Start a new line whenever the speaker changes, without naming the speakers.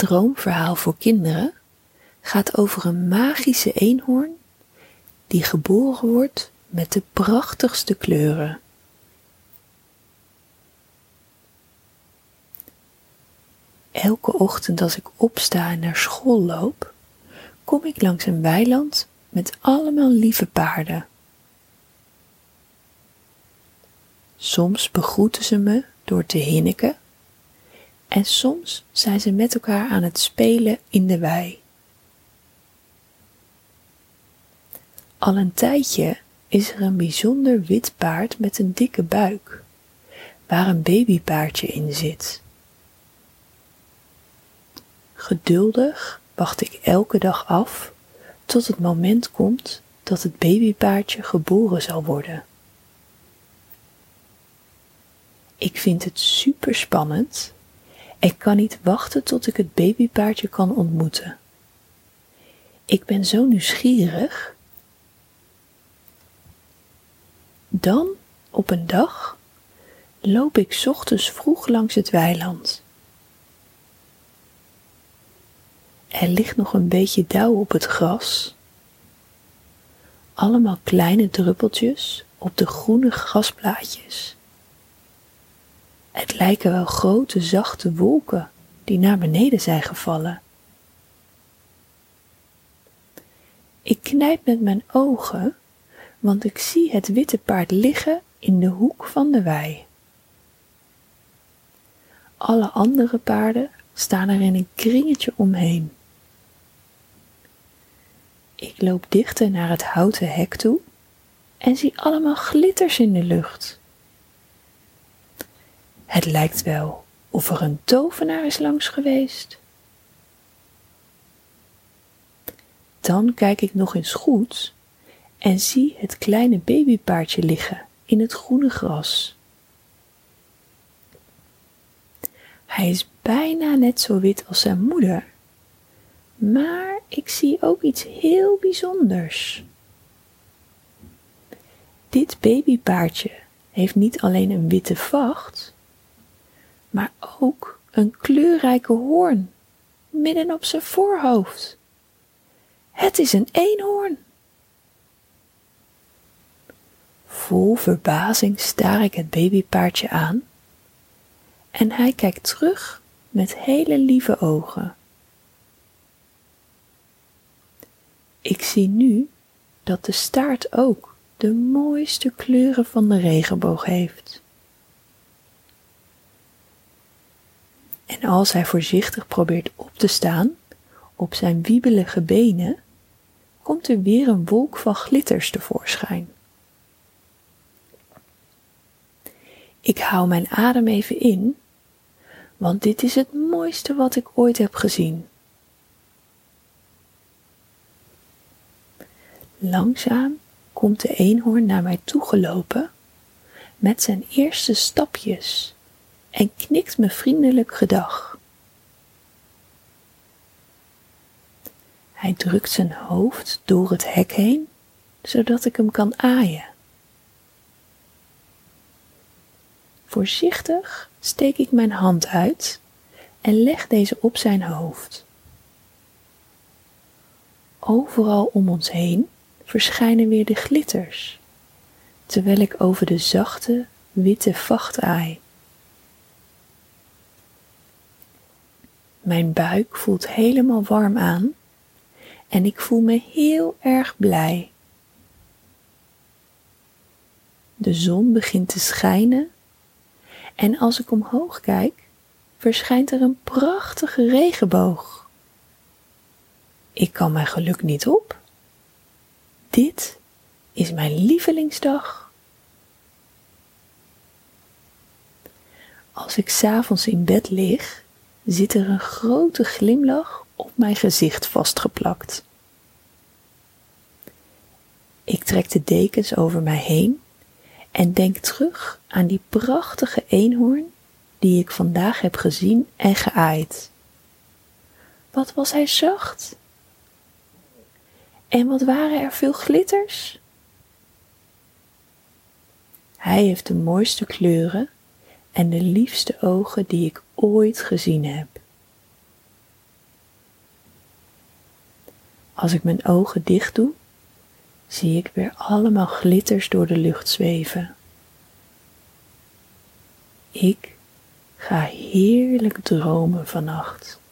droomverhaal voor kinderen gaat over een magische eenhoorn die geboren wordt met de prachtigste kleuren. Elke ochtend als ik opsta en naar school loop, kom ik langs een weiland met allemaal lieve paarden. Soms begroeten ze me door te hinniken en soms zijn ze met elkaar aan het spelen in de wei. Al een tijdje is er een bijzonder wit paard met een dikke buik, waar een babypaardje in zit. Geduldig wacht ik elke dag af tot het moment komt dat het babypaardje geboren zal worden. Ik vind het super spannend en kan niet wachten tot ik het babypaardje kan ontmoeten. Ik ben zo nieuwsgierig. Dan, op een dag, loop ik 's ochtends vroeg langs het weiland. Er ligt nog een beetje dauw op het gras. Allemaal kleine druppeltjes op de groene grasblaadjes. Het lijken wel grote zachte wolken die naar beneden zijn gevallen. Ik knijp met mijn ogen, want ik zie het witte paard liggen in de hoek van de wei. Alle andere paarden staan er in een kringetje omheen. Ik loop dichter naar het houten hek toe en zie allemaal glitters in de lucht. Het lijkt wel of er een tovenaar is langs geweest. Dan kijk ik nog eens goed en zie het kleine babypaardje liggen in het groene gras. Hij is bijna net zo wit als zijn moeder, maar ik zie ook iets heel bijzonders. Dit babypaardje heeft niet alleen een witte vacht, maar ook een kleurrijke hoorn midden op zijn voorhoofd. Het is een eenhoorn. Vol verbazing staar ik het babypaardje aan en hij kijkt terug met hele lieve ogen. Ik zie nu dat de staart ook de mooiste kleuren van de regenboog heeft. En als hij voorzichtig probeert op te staan op zijn wiebelige benen, komt er weer een wolk van glitters tevoorschijn. Ik hou mijn adem even in, want dit is het mooiste wat ik ooit heb gezien. Langzaam komt de eenhoorn naar mij toegelopen met zijn eerste stapjes en knikt me vriendelijk gedag. Hij drukt zijn hoofd door het hek heen, zodat ik hem kan aaien. Voorzichtig steek ik mijn hand uit en leg deze op zijn hoofd. Overal om ons heen verschijnen weer de glitters, terwijl ik over de zachte, witte vacht aai. Mijn buik voelt helemaal warm aan en ik voel me heel erg blij. De zon begint te schijnen en als ik omhoog kijk, verschijnt er een prachtige regenboog. Ik kan mijn geluk niet op. Dit is mijn lievelingsdag. Als ik 's avonds in bed lig, zit er een grote glimlach op mijn gezicht vastgeplakt. Ik trek de dekens over mij heen en denk terug aan die prachtige eenhoorn die ik vandaag heb gezien en geaaid. Wat was hij zacht? En wat waren er veel glitters? Hij heeft de mooiste kleuren en de liefste ogen die ik ooit gezien heb. Als ik mijn ogen dicht doe, zie ik weer allemaal glitters door de lucht zweven. Ik ga heerlijk dromen vannacht.